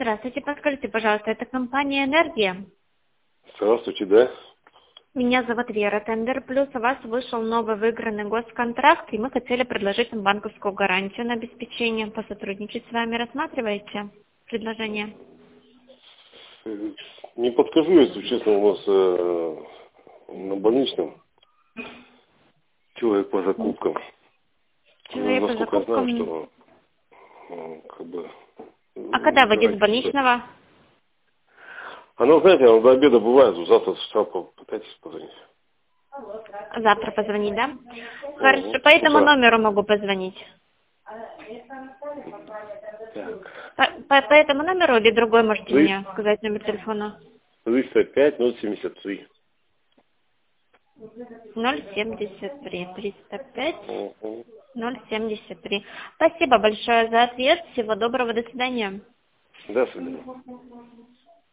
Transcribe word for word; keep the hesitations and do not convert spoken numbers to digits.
Здравствуйте, подскажите, пожалуйста, это компания «Энергия»? Здравствуйте, да? Меня зовут Вера. Тендер Плюс. У вас вышел новый выигранный госконтракт, и мы хотели предложить вам банковскую гарантию на обеспечение. Посотрудничать с вами. Рассматриваете предложение? Э, Не подскажу, если честно, у нас э, на больничном человек по закупкам. Ну, Человек по насколько я знаю, закупкам. что э, как бы... А когда м, выйдет с гарантия что-то. больничного? Она, знаете, она до обеда бывает, завтра с утра попытайтесь позвонить. Завтра позвонить, да? Хорошо, Угу. по С этому утра. номеру могу позвонить. Так. По, по- по этому номеру или другой можете Триста мне сказать номер телефона? триста пять ноль семьдесят три. ноль семьдесят три триста пять Угу. ноль семьдесят три. Спасибо большое за ответ. Всего доброго. До свидания. До свидания.